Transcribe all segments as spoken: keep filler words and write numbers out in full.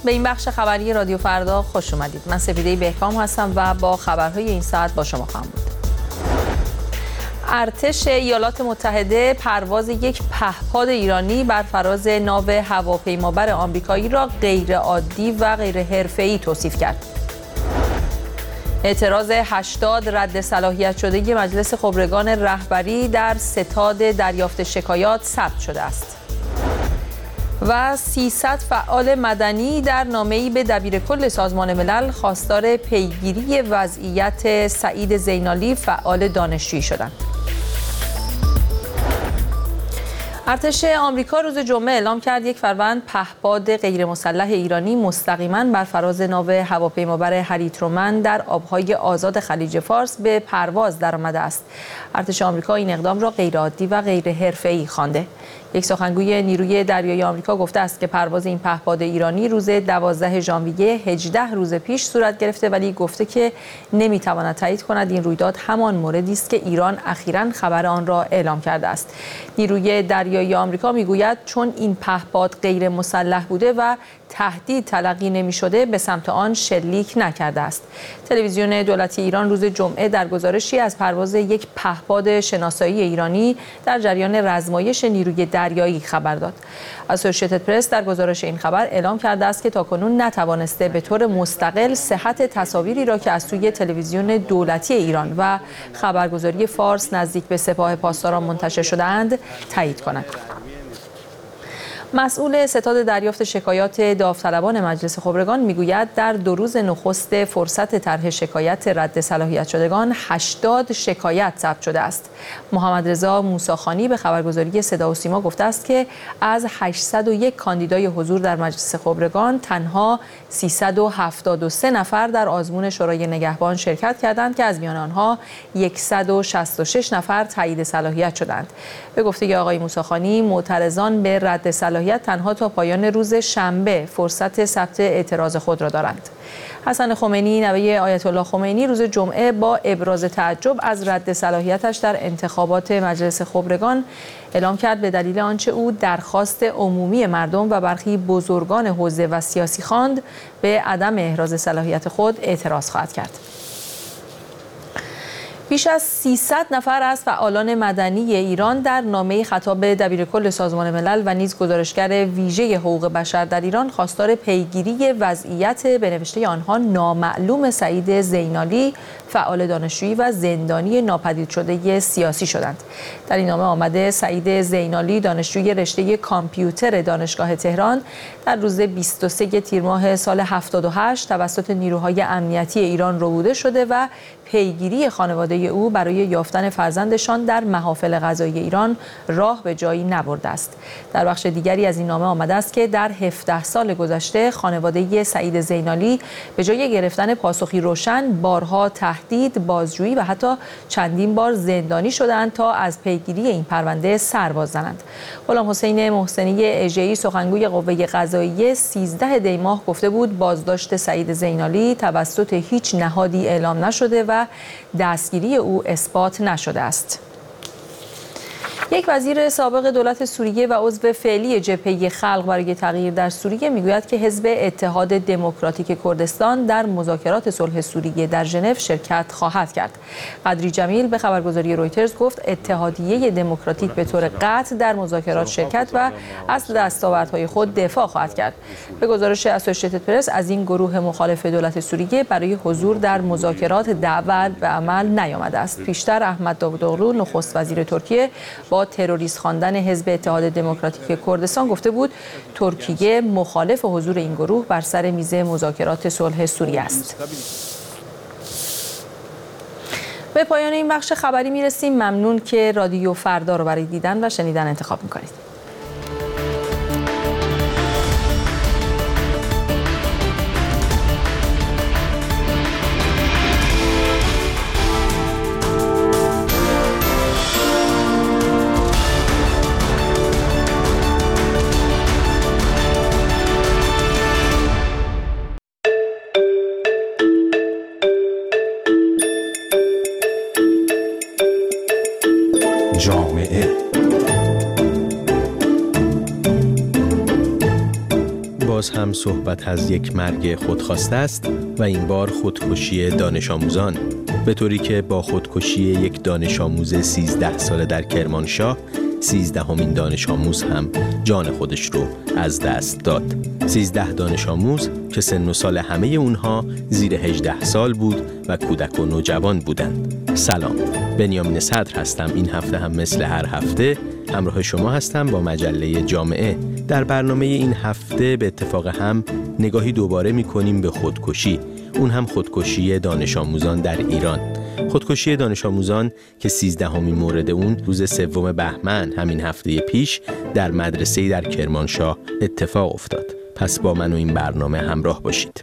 به این بخش خبری رادیو فردا خوش اومدید. من سپیده بهکام هستم و با خبرهای این ساعت با شما خواهم بود. ارتش ایالات متحده پرواز یک پهپاد ایرانی بر فراز ناو هواپیمابر آمریکایی را غیرعادی و غیر حرفه‌ای توصیف کرد. اعتراض هشتاد رد صلاحیت شده مجلس خبرگان رهبری در ستاد دریافت شکایات ثبت شده است. و سیصد فعال مدنی در نامه‌ای به دبیرکل سازمان ملل خواستار پیگیری وضعیت سعید زینالی فعال دانشجویی شدند. ارتش آمریکا روز جمعه اعلام کرد یک فروند پهپاد غیرمسلح ایرانی مستقیما بر فراز ناو هواپیمابر هری ترومن در آبهای آزاد خلیج فارس به پرواز درآمده است. ارتش آمریکا این اقدام را غیرعادی و غیر حرفه‌ای خوانده. یک سخنگوی نیروی دریایی آمریکا گفته است که پرواز این پهپاد ایرانی روز دوازده ژانویه هجده روز پیش صورت گرفته، ولی گفته که نمیتواند تایید کند این رویداد همان موردی است که ایران اخیراً خبر آن را اعلام کرده است. نیروی دریایی آمریکا میگوید چون این پهپاد غیر مسلح بوده و تهدید تلقی نمی شده به سمت آن شلیک نکرده است. تلویزیون دولتی ایران روز جمعه در گزارشی از پرواز یک پهپاد شناسایی ایرانی در جریان رزمایش نیروی دریایی خبر داد. اسوسییتد پرس در گزارش این خبر اعلام کرده است که تاکنون نتوانسته به طور مستقل صحت تصاویری را که از سوی تلویزیون دولتی ایران و خبرگزاری فارس نزدیک به سپاه پاسداران منتشر شده‌اند تایید کند. مسئول ستاد دریافت شکایات داوطلبان مجلس خبرگان میگوید در دو روز نخست فرصت طرح شکایت رد صلاحیت شدگان هشتاد شکایت ثبت شده است. محمد رضا موسیخانی به خبرگزاری صدا و سیما گفته است که از هشتصد و یک کاندیدای حضور در مجلس خبرگان تنها سیصد و هفتاد و سه نفر در آزمون شورای نگهبان شرکت کردند که از میان آنها صد و شصت و شش نفر تایید صلاحیت شدند. به گفته آقای موسیخانی معترضان به رد صلاحیت تنها تا پایان روز شنبه فرصت ثبت اعتراض خود را دارند. حسن خمینی نوه آیت الله خمینی روز جمعه با ابراز تعجب از رد صلاحیتش در انتخابات مجلس خبرگان اعلام کرد به دلیل آنچه او درخواست عمومی مردم و برخی بزرگان حوزه و سیاسی خواند به عدم احراز صلاحیت خود اعتراض خواهد کرد. بیش از سیصد نفر از فعالان مدنی ایران در نامه خطاب دبیرکل سازمان ملل و نیز گزارشگر ویژه حقوق بشر در ایران خواستار پیگیری وضعیت به نوشته آنها نامعلوم سعید زینالی فعال دانشجویی و زندانی ناپدید شده سیاسی شدند. در این نامه آمده سعید زینالی دانشجوی رشته کامپیوتر دانشگاه تهران در روز بیست و سوم تیر ماه سال هفتاد و هشت توسط نیروهای امنیتی ایران ربوده شده و پیگیری خانواده او برای یافتن فرزندشان در محافل قضایی ایران راه به جایی نبرده است. در بخش دیگری از این نامه آمده است که در هفده سال گذشته خانواده سعید زینالی به جای گرفتن پاسخی روشن بارها تهدید، بازجویی و حتی چندین بار زندانی شدند تا از پیگیری این پرونده سر باز زنند. غلام حسین محسنی اژه‌ای سخنگوی قوه قضاییه سیزده دی ماه گفته بود بازداشت سعید زینالی توسط هیچ نهادی اعلام نشده و دستگیری او اثبات نشده است. یک وزیر سابق دولت سوریه و عضو فعلی جبهه خلق برای تغییر در سوریه میگوید که حزب اتحاد دموکراتیک کردستان در مذاکرات صلح سوریه در ژنو شرکت خواهد کرد. قدری جمیل به خبرگزاری رویترز گفت اتحادیه دموکراتیک به طور قطع در مذاکرات شرکت و از دستاوردهای خود دفاع خواهد کرد. به گزارش اسوسییتد پرس از این گروه مخالف دولت سوریه برای حضور در مذاکرات دعوت به عمل نیامده است. پیشتر احمد داوودوغلو نخست وزیر ترکیه با تروریست خواندن حزب اتحاد دموکراتیک کردستان گفته بود ترکیه مخالف حضور این گروه بر سر میز مذاکرات صلح سوریه است. به پایان این بخش خبری میرسیم. ممنون که رادیو فردا رو برای دیدن و شنیدن انتخاب میکنید. جامعه هم صحبت از یک مرگ خودخواسته است و این بار خودکشی دانش آموزان، به طوری که با خودکشی یک دانش آموز سیزده ساله در کرمانشاه، سیزدهمین دانش آموز هم جان خودش رو از دست داد. سیزده دانش آموز که سن و سال همه اونها زیر هجده سال بود و کودک و نوجوان بودند. سلام، بنیامین صدر هستم. این هفته هم مثل هر هفته همراه شما هستم با مجله جامعه. در برنامه این هفته به اتفاق هم نگاهی دوباره می‌کنیم به خودکشی، اون هم خودکشی دانش آموزان در ایران. خودکشی دانش آموزان که سیزدهمین مورد اون روز سوم بهمن همین هفته پیش در مدرسه‌ای در کرمانشاه اتفاق افتاد. پس با من و این برنامه همراه باشید.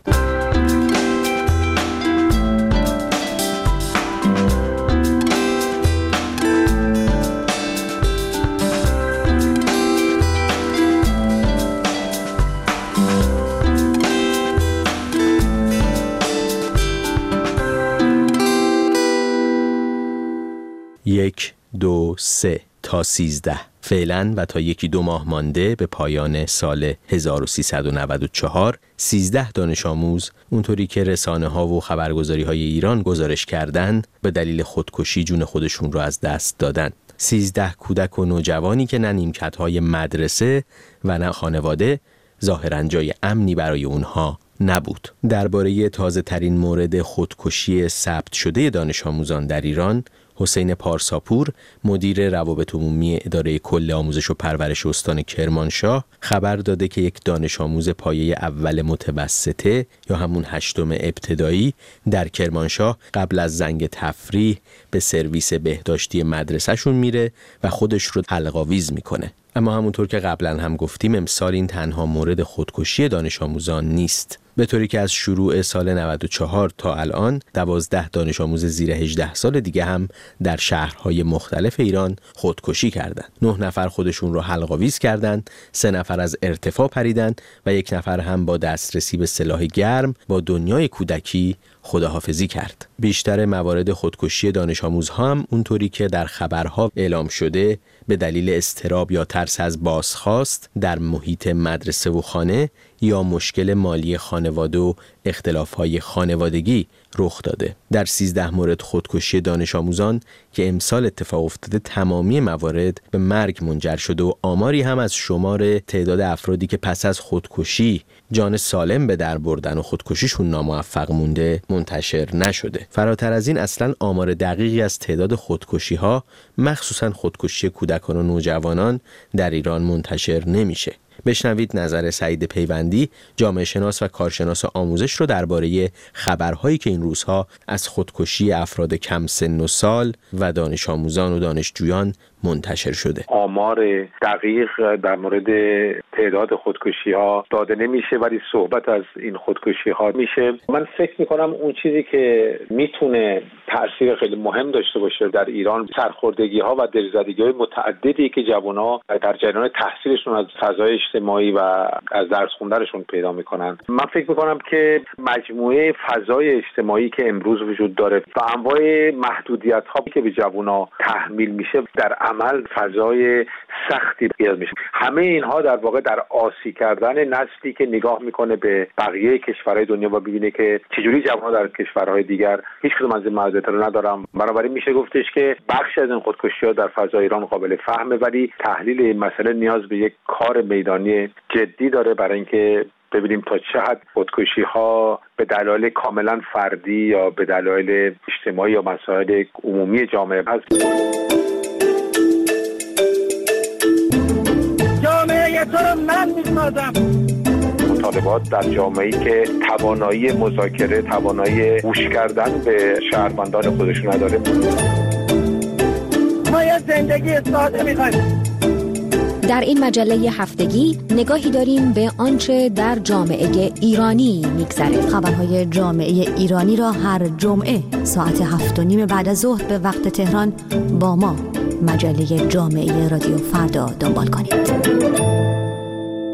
یک، دو، سه تا سیزده. فعلا و تا یکی دو ماه مانده به پایان سال هزار و سیصد و نود و چهار، سیزده دانش آموز اونطوری که رسانه ها و خبرگزاری های ایران گزارش کردند به دلیل خودکشی جون خودشون رو از دست دادن. سیزده کودک و نوجوانی که نه نیمکت های مدرسه و نه خانواده ظاهراً جای امنی برای اونها نبود. درباره تازه ترین مورد خودکشی ثبت شده دانش آموزان در ایران، حسین پارساپور مدیر روابط عمومی اداره کل آموزش و پرورش استان کرمانشاه خبر داده که یک دانش آموز پایه اول متوسطه یا همون هشتم ابتدایی در کرمانشاه قبل از زنگ تفریح به سرویس بهداشتی مدرسه‌شون میره و خودش رو حلق‌آویز میکنه. اما همونطور که قبلا هم گفتیم امسال این تنها مورد خودکشی دانش آموزان نیست، به طوری که از شروع سال نود و چهار تا الان دوازده دانش آموز زیر هجده سال دیگه هم در شهرهای مختلف ایران خودکشی کردند. نه نفر خودشون رو حلق‌آویز کردند، سه نفر از ارتفاع پریدند و یک نفر هم با دسترسی به سلاح گرم با دنیای کودکی خداحافظی کرد. بیشتر موارد خودکشی دانش آموزها هم اونطوری که در خبرها اعلام شده به دلیل اضطراب یا ترس از بازخواست در محیط مدرسه و خانه یا مشکل مالی خانواده و اختلاف‌های خانوادگی رخ داده. در سیزده مورد خودکشی دانش آموزان که امسال اتفاق افتاده تمامی موارد به مرگ منجر شده و آماری هم از شمار تعداد افرادی که پس از خودکشی جان سالم به در بردن و خودکشیشون ناموفق مونده منتشر نشده. فراتر از این اصلاً آمار دقیقی از تعداد خودکشی‌ها مخصوصاً خودکشی کودکان و نوجوانان در ایران منتشر نمیشه. بشنوید نظر سعید پیوندی، جامعه شناس و کارشناس آموزش رو درباره خبرهایی که این روزها از خودکشی افراد کم سن و سال و دانش آموزان و دانشجویان منتشر شده. آمار دقیق در مورد تعداد خودکشی ها داده نمیشه ولی صحبت از این خودکشی ها میشه. من فکر میکنم اون چیزی که میتونه تأثیر خیلی مهم داشته باشه در ایران سرخوردگی ها و دلزدگی های متعددی که جوان ها در جریان تحصیلشون از فضای اجتماعی و از درس خوندنشون پیدا میکنن. من فکر میکنم که مجموعه فضای اجتماعی که امروز وجود داره و انواع محدودیت ها که به جوان ها تحمیل میشه در عمل فضای سختی ایجاد میشه. همه اینها در واقع در آسی کردن نسلی که نگاه میکنه به بقیه کشورهای دنیا و ببینه که چجوری جوان‌ها در کشورهای دیگر هیچ کدوم از این محدودیت‌ها رو ندارن. بنابراین میشه گفتش که بخشی از این خودکشی‌ها در فضای ایران قابل فهمه ولی تحلیل این مسئله نیاز به یک کار میدانی جدی داره برای اینکه ببینیم تا چه حد خودکشی‌ها به دلایل کاملا فردی یا به دلایل اجتماعی یا مسائل عمومی جامعه هست. جامعه تو رو من می‌سازم. مطالبات در جامعه‌ای که توانایی مذاکره، توانایی گوش کردن به شهروندان خودشون نداره. ما یه زندگی ساده می‌خوایم. در این مجله هفتگی نگاهی داریم به آنچه در جامعه ایرانی می‌گذره. خبرهای جامعه ایرانی را هر جمعه ساعت هفت و نیم بعد از ظهر به وقت تهران با ما مجله جامعه رادیو فردا دنبال کنید.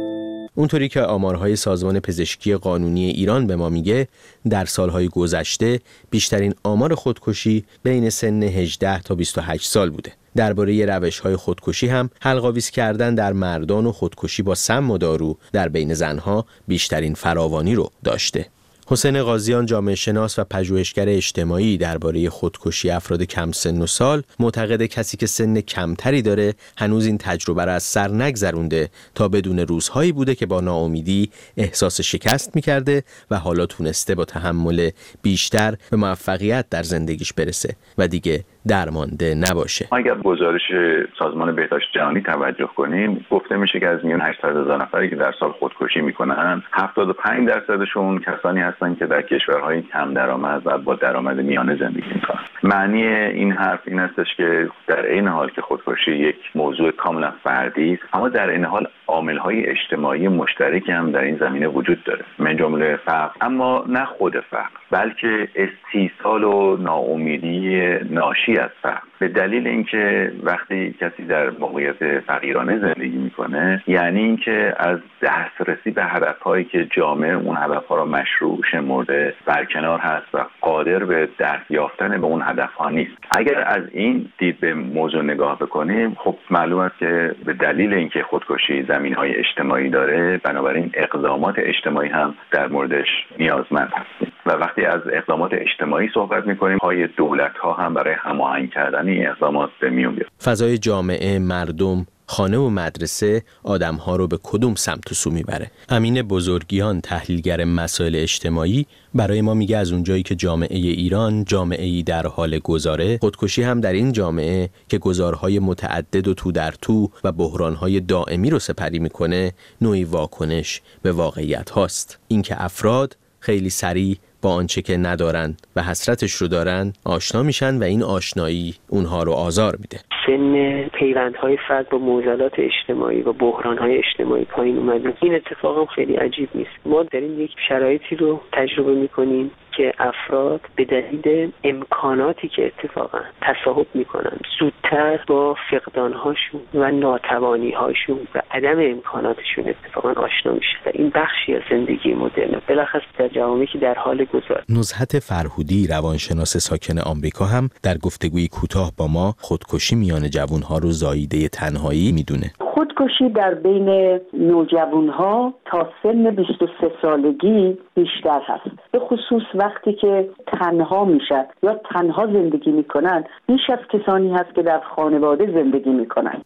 اونطوری که آمارهای سازمان پزشکی قانونی ایران به ما میگه، در سالهای گذشته بیشترین آمار خودکشی بین سن هجده تا بیست و هشت سال بوده. درباره روش‌های خودکشی هم حلق‌آویز کردن در مردان و خودکشی با سم و دارو در بین زنها بیشترین فراوانی رو داشته. حسین قاضیان، جامعه شناس و پژوهشگر اجتماعی، درباره خودکشی افراد کم سن و سال معتقد کسی که سن کمتری داره هنوز این تجربه را از سر نگذرونده تا بدون روزهایی بوده که با ناامیدی احساس شکست می‌کرده و حالا تونسته با تحمل بیشتر به موفقیت در زندگیش برسه و دیگه درمانده نباشه. اگر گزارش سازمان بهداشت جهانی توجه کنیم، گفته میشه که از میون هشتصد هزار نفری که در سال خودکشی میکنن، هفتاد و پنج درصدشون کسانی هستن که در کشورهای کم درآمد و با درآمد میانه زندگی میکنن. معنی این حرف این هستش که در این حال که خودکشی یک موضوع کاملا فردی است، اما در این حال عامل‌های اجتماعی مشترکی هم در این زمینه وجود داره، من جمله فقر، اما نه خود فقر، بلکه استیصال و ناامیدی ناشی از فقر. به دلیل اینکه وقتی کسی در موقعیت فقیرانه زندگی میکنه، یعنی اینکه از دسترسی به هدفهایی که جامعه اون هدفها را مشروع شمرده برکنار هست و قادر به دست یافتن به اون هدفها نیست. اگر از این دید به موضوع نگاه بکنیم، خب معلوم است که به دلیل اینکه خودکشی زمینهای اجتماعی داره، بنابراین اقدامات اجتماعی هم در موردش نیازمند هستیم. و وقتی از اقدامات اجتماعی صحبت میکنیم، پای دولت ها هم برای هماهنگ کردن این اقدامات به میون بیاد. فضای جامعه، مردم، خانه و مدرسه آدم‌ها رو به کدوم سمت و سو میبره؟ امین بزرگیان، تحلیلگر مسائل اجتماعی، برای ما میگه از اونجایی که جامعه ایران جامعه‌ای در حال گذاره، خودکشی هم در این جامعه که گذارهای متعدد و تو در تو و بحرانهای دائمی رو سپری میکنه، نوعی واکنش به واقعیت هاست. اینکه افراد خیلی سریع با آنچه که ندارن و حسرتش رو دارن آشنا میشن و این آشنایی اونها رو آزار میده. سن پیوندهای فرد با معضلات اجتماعی و بحرانهای اجتماعی پایین اومده. این اتفاق هم خیلی عجیب نیست. ما داریم یک شرایطی رو تجربه میکنیم که افراد به دلیل امکاناتی که اتفاقا تصاحب میکنن زودتر با فقدانهاشون و ناتوانیهاشون و عدم امکاناتشون اتفاقا آشنا میشه و این بخشی از زندگی مدرن بلخص در جوامعی که در حال گذار. نزهت فرهودی، روانشناس ساکن آمریکا، هم در گفتگوی کوتاه با ما خودکشی میان جوانها رو زاییده تنهایی میدونه. خودکشی در بین نوجوانها تا سن بیست و سه سالگی بیشتر هست، به خصوص وقتی که تنها میشن یا تنها زندگی میکنن، بیش از کسانی هست که در خانواده زندگی میکنن.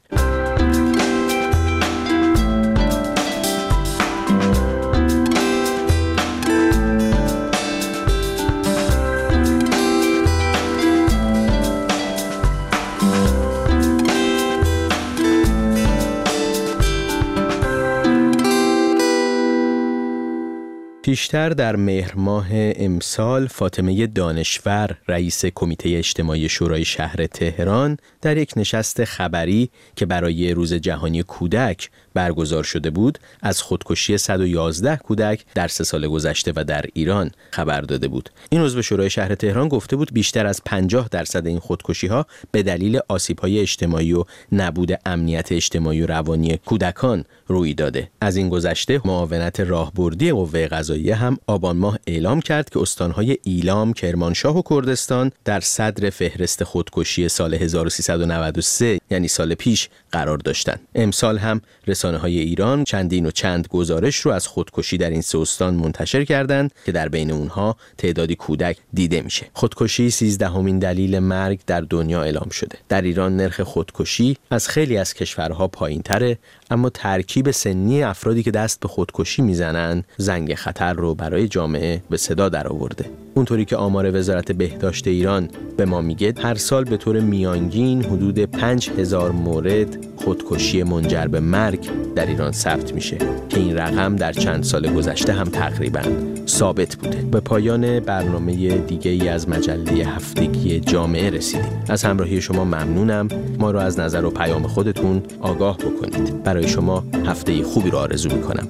پیشتر در مهر ماه امسال، فاطمه دانشور، رئیس کمیته اجتماعی شورای شهر تهران، در یک نشست خبری که برای روز جهانی کودک برگزار شده بود، از خودکشی صد و یازده کودک در سه سال گذشته و در ایران خبر داده بود. این عضو شورای شهر تهران گفته بود بیشتر از پنجاه درصد این خودکشی‌ها به دلیل آسیب‌های اجتماعی و نبود امنیت اجتماعی و روانی کودکان روی داده. از این گذشته، معاونت راهبردی قوه قضاییه هم آبان ماه اعلام کرد که استان‌های ایلام، کرمانشاه و کردستان در صدر فهرست خودکشی سال هزار و سیصد و نود و سه، یعنی سال پیش، قرار داشتند. امسال هم رسانه‌های ایران چندین و چند گزارش رو از خودکشی در این سه استان منتشر کردند که در بین اونها تعدادی کودک دیده میشه. خودکشی سیزدهمین دلیل مرگ در دنیا اعلام شده. در ایران نرخ خودکشی از خیلی از کشورها پایین‌تره، اما ترکیب سنی افرادی که دست به خودکشی میزنن زنگ خطر رو برای جامعه به صدا در آورده. اونطوری که آمار وزارت بهداشت ایران به ما میگه، هر سال به طور میانگین حدود پنج هزار مورد خودکشی منجر به مرگ در ایران ثبت میشه که این رقم در چند سال گذشته هم تقریباً ثابت بوده. به پایان برنامه دیگه ای از مجله هفتگی جامعه رسیدیم. از همراهی شما ممنونم. ما رو از نظر و پیام خودتون آگاه بکنید. برای شما هفته خوبی رو آرزو میکنم.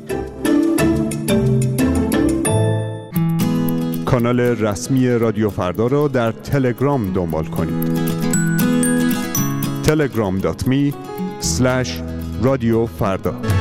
کانال رسمی رادیو فردا را در تلگرام دنبال کنید. تلگرام دات می اسلش رادیو فردا.